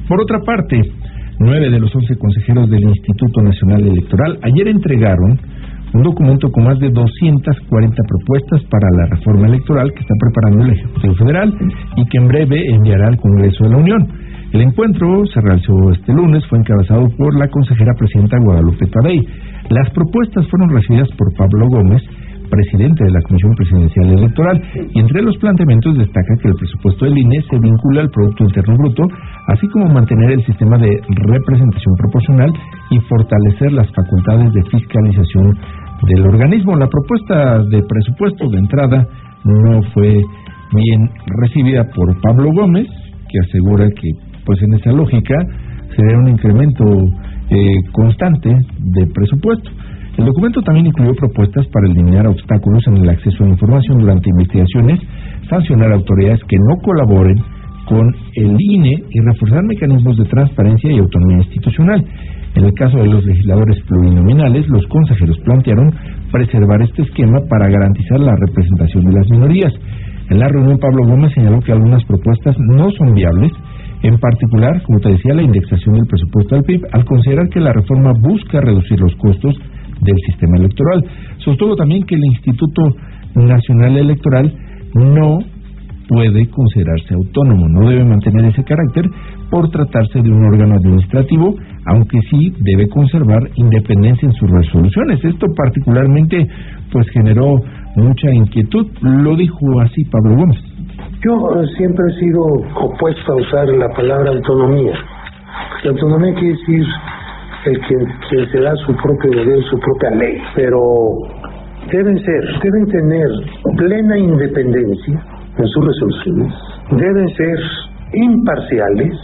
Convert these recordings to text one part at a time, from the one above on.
Por otra parte, 9 de los 11 consejeros del Instituto Nacional Electoral ayer entregaron un documento con más de 240 propuestas para la reforma electoral que está preparando el Ejecutivo Federal y que en breve enviará al Congreso de la Unión. El encuentro se realizó este lunes, fue encabezado por la consejera presidenta Guadalupe Tadei. Las propuestas fueron recibidas por Pablo Gómez, presidente de la Comisión Presidencial Electoral, y entre los planteamientos destaca que el presupuesto del INE se vincula al Producto Interno Bruto, así como mantener el sistema de representación proporcional y fortalecer las facultades de fiscalización del organismo. La propuesta de presupuesto de entrada no fue bien recibida por Pablo Gómez, que asegura que pues en esa lógica sería un incremento constante de presupuesto. El documento también incluyó propuestas para eliminar obstáculos en el acceso a la información durante investigaciones, sancionar autoridades que no colaboren con el INE y reforzar mecanismos de transparencia y autonomía institucional. En el caso de los legisladores plurinominales, los consejeros plantearon preservar este esquema para garantizar la representación de las minorías. En la reunión, Pablo Gómez señaló que algunas propuestas no son viables, en particular, como te decía, la indexación del presupuesto al PIB, al considerar que la reforma busca reducir los costos del sistema electoral. Sostuvo también que el Instituto Nacional Electoral no puede considerarse autónomo, no debe mantener ese carácter por tratarse de un órgano administrativo, aunque sí debe conservar independencia en sus resoluciones. Esto particularmente pues generó mucha inquietud, lo dijo así Pablo Gómez. Yo siempre he sido opuesto a usar la palabra autonomía. La autonomía quiere decir el que se da su propio gobierno, su propia ley, pero deben tener plena independencia en sus resoluciones, deben ser imparciales,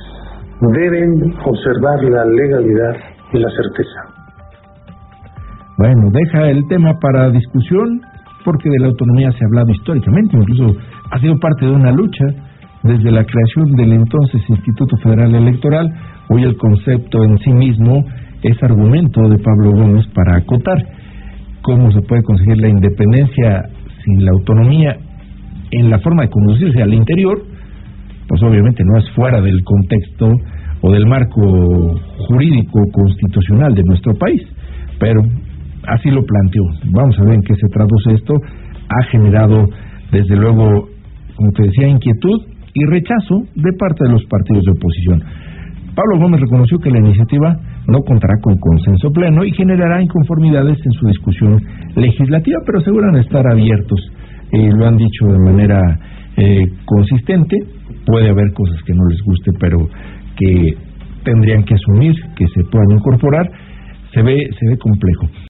deben observar la legalidad y la certeza. Bueno, deja el tema para discusión, porque de la autonomía se ha hablado históricamente, incluso ha sido parte de una lucha desde la creación del entonces Instituto Federal Electoral. Hoy el concepto en sí mismo es argumento de Pablo Gómez para acotar cómo se puede conseguir la independencia sin la autonomía en la forma de conducirse al interior. Pues obviamente no es fuera del contexto o del marco jurídico constitucional de nuestro país, pero así lo planteó. Vamos a ver en qué se traduce esto. Ha generado, desde luego, como te decía, inquietud y rechazo de parte de los partidos de oposición. Pablo Gómez reconoció que la iniciativa no contará con consenso pleno y generará inconformidades en su discusión legislativa, pero aseguran estar abiertos. Lo han dicho de manera consistente. Puede haber cosas que no les guste, pero que tendrían que asumir, que se puedan incorporar. Se ve complejo.